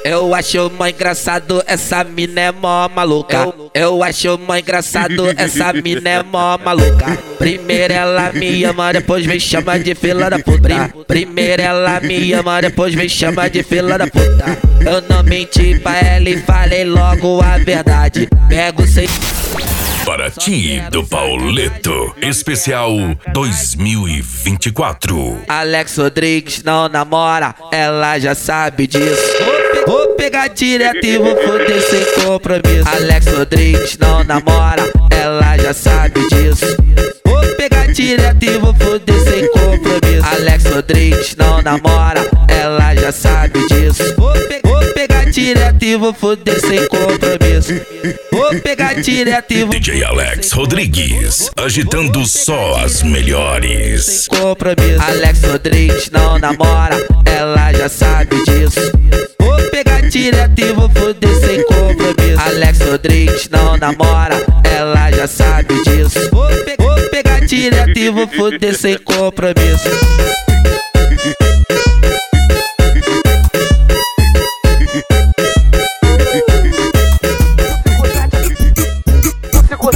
Eu acho mó engraçado, essa mina é mó maluca. Eu acho mó engraçado, essa mina é mó maluca. Primeiro ela me ama, depois me chama de fila da puta. Primeiro ela me ama, depois me chama de fila da puta. Eu não menti pra ela e falei logo a verdade. Pego sem... Paraty do Pauleto, especial 2024. Alex Rodrigues não namora, ela já sabe disso. Vou pegar direto e vou foder sem compromisso. Alex Rodrigues não namora, ela já sabe disso. Vou pegar direto e vou foder sem compromisso. Alex Rodrigues não namora, ela já sabe disso. Vou pegar direto e vou foder sem compromisso. Vou pegar direto e vou... DJ Alex Rodrigues, agitando só as melhores. Sem compromisso. Alex Rodrigues não namora, ela já sabe disso. Vou pegar direto e vou foder sem compromisso. Alex Rodrigues não namora, ela já sabe disso. Vou pegar direto e vou foder sem compromisso.